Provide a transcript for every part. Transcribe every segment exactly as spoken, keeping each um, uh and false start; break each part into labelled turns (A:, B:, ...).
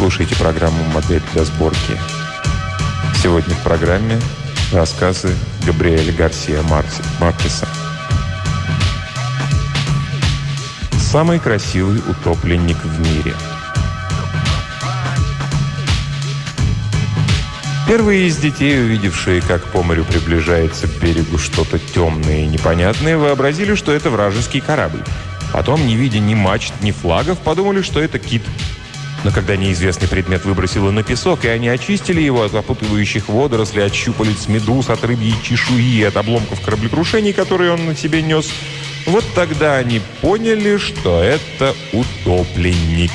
A: слушаете программу «Модель для сборки». Сегодня в программе рассказы Габриэля Гарсиа Маркеса. Самый красивый утопленник в мире. Первые из детей, увидевшие, как по морю приближается к берегу что-то темное и непонятное, вообразили, что это вражеский корабль. Потом, не видя ни мачт, ни флагов, подумали, что это кит. Но когда неизвестный предмет выбросило на песок, и они очистили его от опутывающих водорослей, от щупалец медуз, от рыбьей чешуи, от обломков кораблекрушений, которые он на себе нес, вот тогда они поняли, что это утопленник.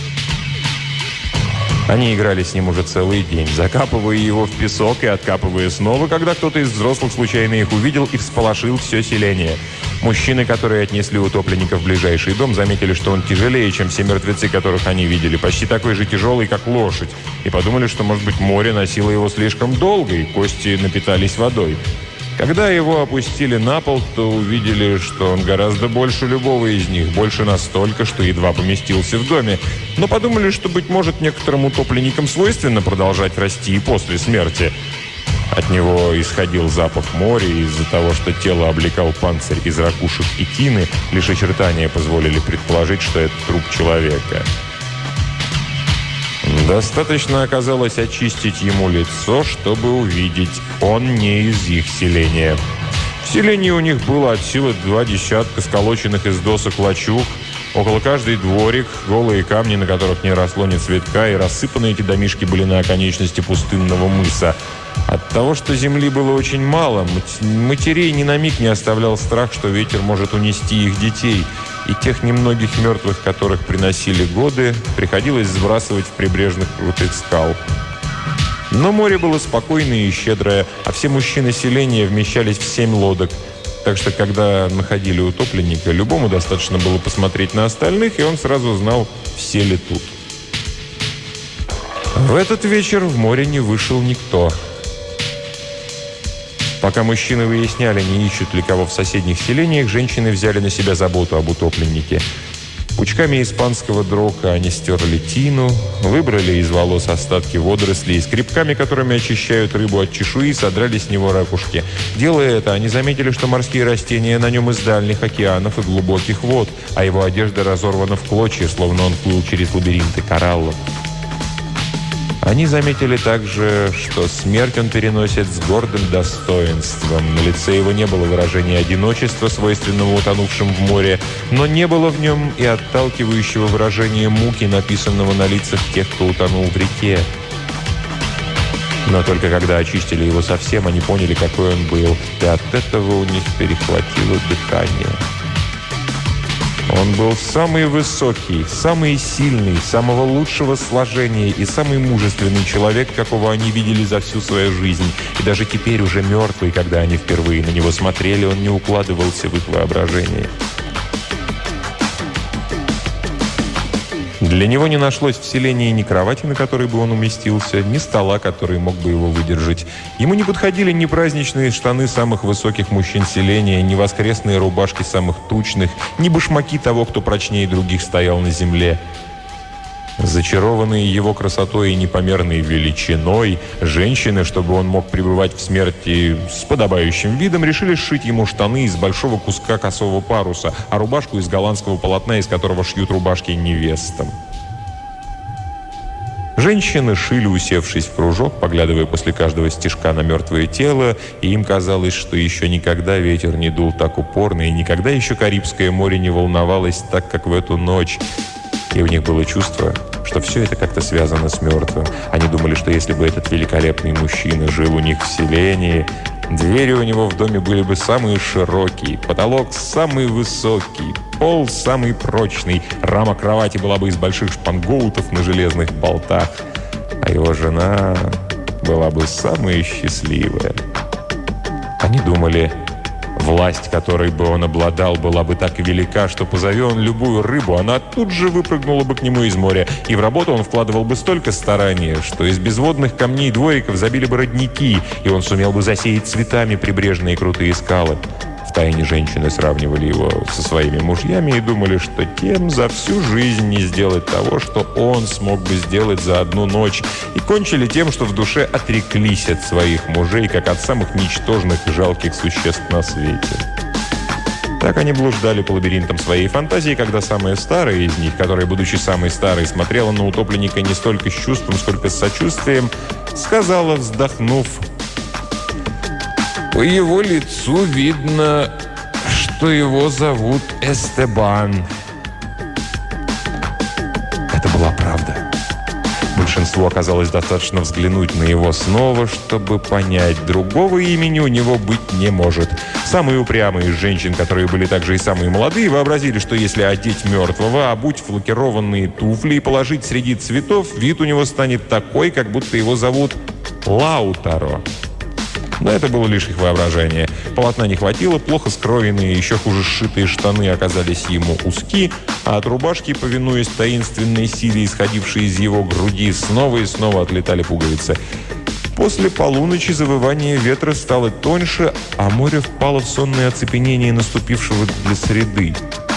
A: Они играли с ним уже целый день, закапывая его в песок и откапывая снова, когда кто-то из взрослых случайно их увидел и всполошил все селение. Мужчины, которые отнесли утопленника в ближайший дом, заметили, что он тяжелее, чем все мертвецы, которых они видели, почти такой же тяжелый, как лошадь, и подумали, что, может быть, море носило его слишком долго, и кости напитались водой. Когда его опустили на пол, то увидели, что он гораздо больше любого из них, больше настолько, что едва поместился в доме. Но подумали, что, быть может, некоторым утопленникам свойственно продолжать расти и после смерти. От него исходил запах моря, и из-за того, что тело облекал панцирь из ракушек и тины, лишь очертания позволили предположить, что это труп человека. Достаточно оказалось очистить ему лицо, чтобы увидеть, он не из их селения. В селении у них было от силы два десятка сколоченных из досок лачуг, около каждый дворик, голые камни, на которых не росло ни цветка, и рассыпанные эти домишки были на оконечности пустынного мыса. От того, что земли было очень мало, матерей ни на миг не оставлял страх, что ветер может унести их детей, и тех немногих мертвых, которых приносили годы, приходилось сбрасывать в прибрежных крутых скал. Но море было спокойное и щедрое, а все мужчины селения вмещались в семь лодок, так что, когда находили утопленника, любому достаточно было посмотреть на остальных, и он сразу знал, все ли тут. В этот вечер в море не вышел никто. Пока мужчины выясняли, не ищут ли кого в соседних селениях, женщины взяли на себя заботу об утопленнике. Пучками испанского дрока они стерли тину, выбрали из волос остатки водорослей и скребками, которыми очищают рыбу от чешуи, содрали с него ракушки. Делая это, они заметили, что морские растения на нем из дальних океанов и глубоких вод, а его одежда разорвана в клочья, словно он плыл через лабиринты кораллов. Они заметили также, что смерть он переносит с гордым достоинством. На лице его не было выражения одиночества, свойственного утонувшим в море, но не было в нем и отталкивающего выражения муки, написанного на лицах тех, кто утонул в реке. Но только когда очистили его совсем, они поняли, какой он был, и от этого у них перехватило дыхание. Он был самый высокий, самый сильный, самого лучшего сложения и самый мужественный человек, какого они видели за всю свою жизнь. И даже теперь, уже мертвый, когда они впервые на него смотрели, он не укладывался в их воображение. Для него не нашлось в селении ни кровати, на которой бы он уместился, ни стола, который мог бы его выдержать. Ему не подходили ни праздничные штаны самых высоких мужчин селения, ни воскресные рубашки самых тучных, ни башмаки того, кто прочнее других стоял на земле. Зачарованные его красотой и непомерной величиной, женщины, чтобы он мог пребывать в смерти с подобающим видом, решили сшить ему штаны из большого куска косого паруса, а рубашку из голландского полотна, из которого шьют рубашки невестам. Женщины шили, усевшись в кружок, поглядывая после каждого стежка на мертвое тело, и им казалось, что еще никогда ветер не дул так упорно, и никогда еще Карибское море не волновалось так, как в эту ночь. И у них было чувство, что все это как-то связано с мертвым. Они думали, что если бы этот великолепный мужчина жил у них в селении, двери у него в доме были бы самые широкие, потолок самый высокий, пол самый прочный, рама кровати была бы из больших шпангоутов на железных болтах, а его жена была бы самая счастливая. Они думали, власть, которой бы он обладал, была бы так велика, что, позови он любую рыбу, она тут же выпрыгнула бы к нему из моря, и в работу он вкладывал бы столько старания, что из безводных камней двориков забили бы родники, и он сумел бы засеять цветами прибрежные крутые скалы. В Втайне женщины сравнивали его со своими мужьями и думали, что тем за всю жизнь не сделать того, что он смог бы сделать за одну ночь, и кончили тем, что в душе отреклись от своих мужей, как от самых ничтожных и жалких существ на свете. Так они блуждали по лабиринтам своей фантазии, когда самая старая из них, которая, будучи самой старой, смотрела на утопленника не столько с чувством, сколько с сочувствием, сказала, вздохнув: «По его лицу видно, что его зовут Эстебан». Это была правда. Большинству оказалось достаточно взглянуть на его снова, чтобы понять, другого имени у него быть не может. Самые упрямые из женщин, которые были также и самые молодые, вообразили, что если одеть мертвого, обуть в лакированные туфли и положить среди цветов, вид у него станет такой, как будто его зовут Лаутаро. Но это было лишь их воображение. Полотна не хватило, плохо скроенные, еще хуже сшитые штаны оказались ему узки, а от рубашки, повинуясь таинственной силе, исходившей из его груди, снова и снова отлетали пуговицы. После полуночи завывание ветра стало тоньше, а море впало в сонное оцепенение наступившего для среды.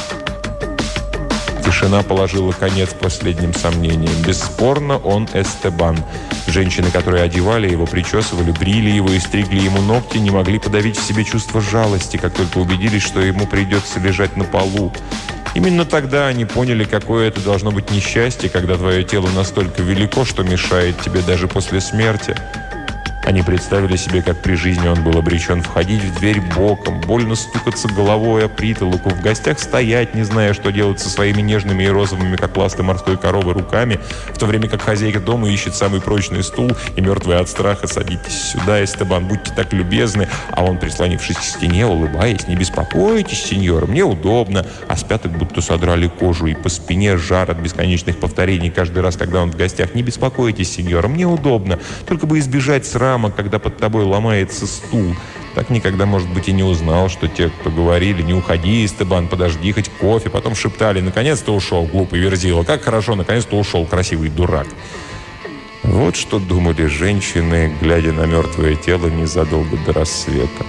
A: Тишина положила конец последним сомнениям. Бесспорно, он Эстебан. Женщины, которые одевали его, причесывали, брили его и стригли ему ногти, не могли подавить в себе чувство жалости, как только убедились, что ему придется лежать на полу. Именно тогда они поняли, какое это должно быть несчастье, когда твое тело настолько велико, что мешает тебе даже после смерти. Они представили себе, как при жизни он был обречен входить в дверь боком, больно стукаться головой о притолоку, в гостях стоять, не зная, что делать со своими нежными и розовыми, как ласты морской коровы, руками, в то время как хозяйка дома ищет самый прочный стул, и мертвые от страха: «Садитесь сюда, Эстебан, будьте так любезны», а он, прислонившись к стене, улыбаясь: «Не беспокойтесь, сеньор, мне удобно», а с пяток будто содрали кожу, и по спине жар от бесконечных повторений каждый раз, когда он в гостях: «Не беспокойтесь, сеньор, мне удобно, только бы избежать срама, когда под тобой ломается стул». Так никогда, может быть, и не узнал, что те, кто говорили: «Не уходи, Эстебан, подожди, хоть кофе», потом шептали: «Наконец-то ушел, глупый верзила, как хорошо, наконец-то ушел, красивый дурак». Вот что думали женщины, глядя на мертвое тело незадолго до рассвета.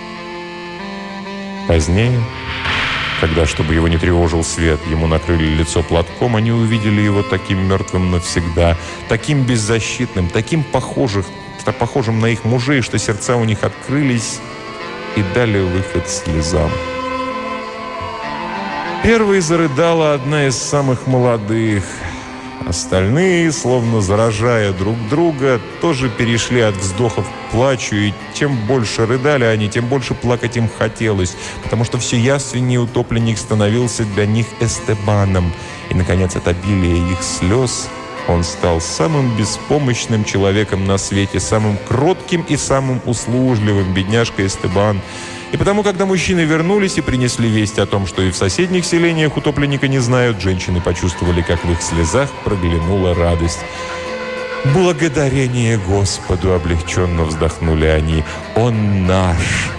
A: Позднее, когда, чтобы его не тревожил свет, ему накрыли лицо платком, они увидели его таким мертвым навсегда, таким беззащитным, таким похожим, похожим на их мужей, что сердца у них открылись и дали выход слезам. Первой зарыдала одна из самых молодых. Остальные, словно заражая друг друга, тоже перешли от вздохов к плачу, и чем больше рыдали они, тем больше плакать им хотелось, потому что все явственнее утопленник становился для них Эстебаном, и, наконец, от обилия их слез он стал самым беспомощным человеком на свете, самым кротким и самым услужливым, бедняжка Эстебан. И потому, когда мужчины вернулись и принесли весть о том, что и в соседних селениях утопленника не знают, женщины почувствовали, как в их слезах проглянула радость. «Благодарение Господу!» — облегченно вздохнули они. «Он наш!»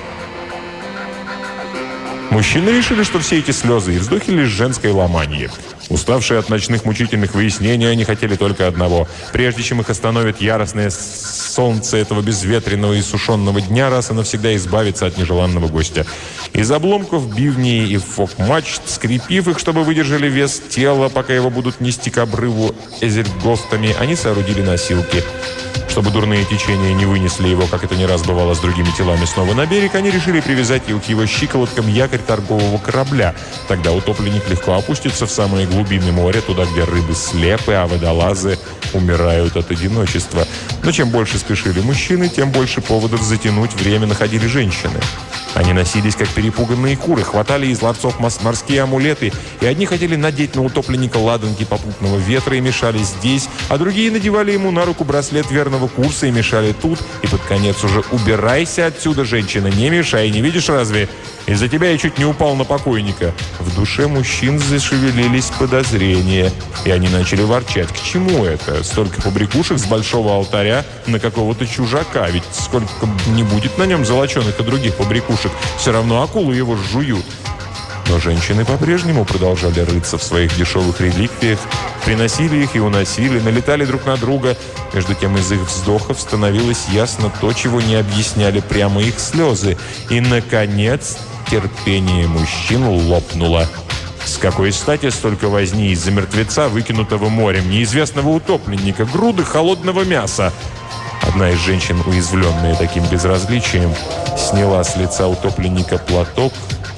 A: Мужчины решили, что все эти слезы и вздохи лишь женское ломанье. Уставшие от ночных мучительных выяснений, они хотели только одного. Прежде чем их остановит яростное солнце этого безветренного и сушенного дня, раз и навсегда избавиться от нежеланного гостя. Из обломков бивней и фок-мачт, скрепив их, чтобы выдержали вес тела, пока его будут нести к обрыву эзельгофтами, они соорудили носилки. Чтобы дурные течения не вынесли его, как это не раз бывало с другими телами, снова на берег, они решили привязать к его щиколоткам якорь торгового корабля. Тогда утопленник легко опустится в самые глубины моря, туда, где рыбы слепы, а водолазы умирают от одиночества. Но чем больше спешили мужчины, тем больше поводов затянуть время находили женщины. Они носились, как перепуганные куры, хватали из ларцов морские амулеты, и одни хотели надеть на утопленника ладанки попутного ветра и мешали здесь, а другие надевали ему на руку браслет верного курса и мешали тут, и под конец уже: «Убирайся отсюда, женщина, не мешай, не видишь разве? Из-за тебя я чуть не упал на покойника». В душе мужчин зашевелились подозрения, и они начали ворчать: «К чему это? Столько побрякушек с большого алтаря на какого-то чужака, ведь сколько не будет на нем золоченых и других побрякушек, все равно акулы его жуют». Но женщины по-прежнему продолжали рыться в своих дешевых реликвиях, приносили их и уносили, налетали друг на друга. Между тем из их вздохов становилось ясно то, чего не объясняли прямо их слезы. И, наконец, терпение мужчин лопнуло. С какой стати столько возни из-за мертвеца, выкинутого морем, неизвестного утопленника, груды холодного мяса? Одна из женщин, уязвленная таким безразличием, сняла с лица утопленника платок,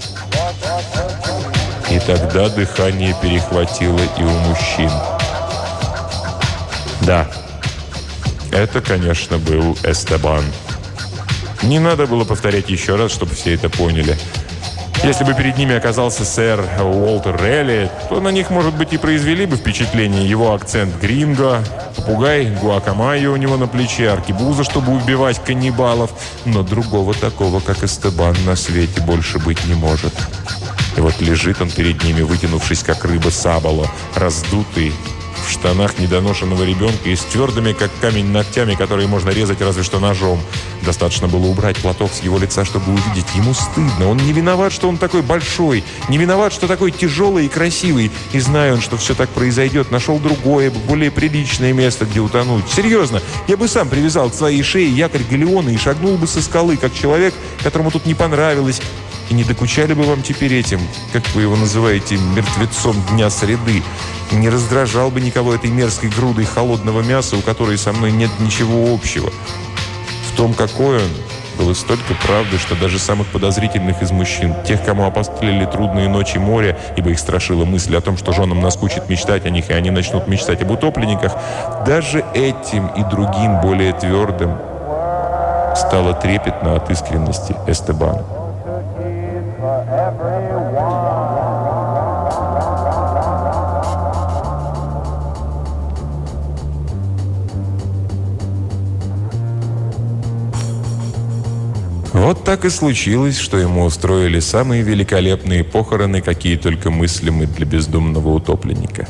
A: и тогда дыхание перехватило и у мужчин. Да, это, конечно, был Эстебан. Не надо было повторять еще раз, чтобы все это поняли. Если бы перед ними оказался сэр Уолтер Релли, то на них, может быть, и произвели бы впечатление его акцент гринго, попугай гуакамайо у него на плече, аркебуза, чтобы убивать каннибалов. Но другого такого, как Эстебан, на свете больше быть не может. И вот лежит он перед ними, вытянувшись, как рыба сабало, раздутый, в штанах недоношенного ребенка и с твердыми, как камень, ногтями, которые можно резать разве что ножом. Достаточно было убрать платок с его лица, чтобы увидеть. Ему стыдно. Он не виноват, что он такой большой. Не виноват, что такой тяжелый и красивый. И зная он, что все так произойдет, нашел другое, более приличное место, где утонуть. Серьезно, я бы сам привязал к своей шее якорь галеона и шагнул бы со скалы, как человек, которому тут не понравилось. И не докучали бы вам теперь этим, как вы его называете, мертвецом дня среды. Не раздражал бы никого этой мерзкой грудой холодного мяса, у которой со мной нет ничего общего. В том, какой он, было столько правды, что даже самых подозрительных из мужчин, тех, кому опостылили трудные ночи моря, ибо их страшила мысль о том, что женам наскучит мечтать о них, и они начнут мечтать об утопленниках, даже этим и другим, более твердым, стало трепетно от искренности Эстебана. Вот так и случилось, что ему устроили самые великолепные похороны, какие только мыслимы для бездумного утопленника.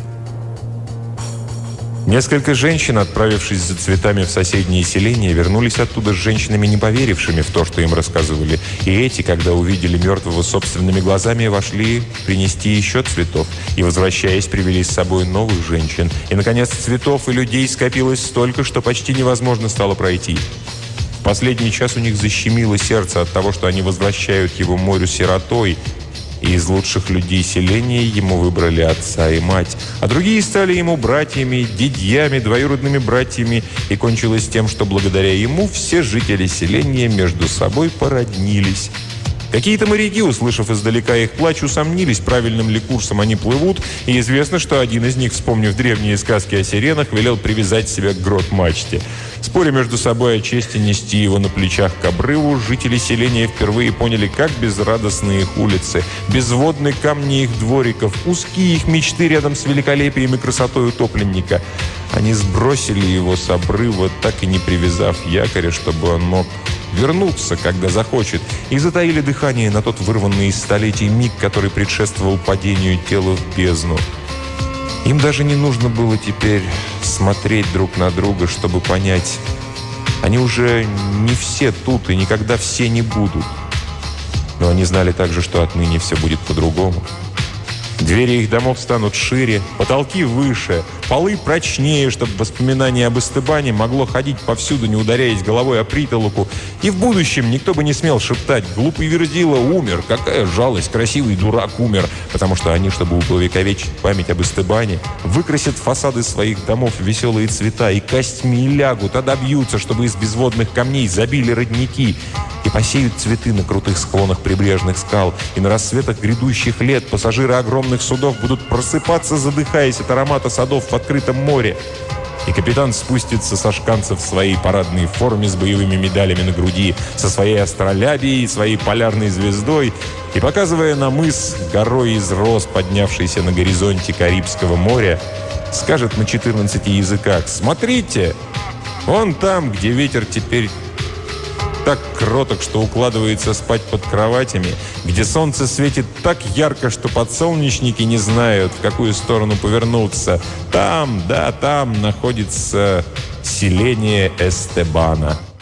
A: Несколько женщин, отправившись за цветами в соседние селения, вернулись оттуда с женщинами, не поверившими в то, что им рассказывали. И эти, когда увидели мертвого собственными глазами, вошли принести еще цветов. И, возвращаясь, привели с собой новых женщин. И, наконец, цветов и людей скопилось столько, что почти невозможно стало пройти. В последний час у них защемило сердце от того, что они возвращают его морю сиротой, и из лучших людей селения ему выбрали отца и мать, а другие стали ему братьями, дядьями, двоюродными братьями, и кончилось тем, что благодаря ему все жители селения между собой породнились. Какие-то моряки, услышав издалека их плач, усомнились, правильным ли курсом они плывут, и известно, что один из них, вспомнив древние сказки о сиренах, велел привязать себя к грот-мачте. Споря между собой о чести нести его на плечах к обрыву, жители селения впервые поняли, как безрадостны их улицы, безводны камни их двориков, узкие их мечты рядом с великолепием и красотой утопленника. Они сбросили его с обрыва, так и не привязав якоря, чтобы он мог вернуться, когда захочет, и затаили дыхание на тот вырванный из столетий миг, который предшествовал падению тела в бездну. Им даже не нужно было теперь смотреть друг на друга, чтобы понять, они уже не все тут и никогда все не будут. Но они знали также, что отныне все будет по-другому. Двери их домов станут шире, потолки выше, полы прочнее, чтобы воспоминание об Эстебане могло ходить повсюду, не ударяясь головой о притолоку. И в будущем никто бы не смел шептать: «Глупый Верзила умер, какая жалость, красивый дурак умер», потому что они, чтобы увековечить память об Эстебане, выкрасят фасады своих домов в веселые цвета и костьми лягут, а добьются, чтобы из безводных камней забили родники, и посеют цветы на крутых склонах прибрежных скал, и на рассветах грядущих лет пассажиры огромных судов будут просыпаться, задыхаясь от аромата садов в открытом море. И капитан спустится со шканцев в своей парадной форме с боевыми медалями на груди, со своей астролябией, своей полярной звездой, и, показывая на мыс горой из роз, поднявшейся на горизонте Карибского моря, скажет на четырнадцати языках: «Смотрите, вон там, где ветер теперь так кроток, что укладывается спать под кроватями, где солнце светит так ярко, что подсолнечники не знают, в какую сторону повернуться. Там, да, там находится селение Эстебана».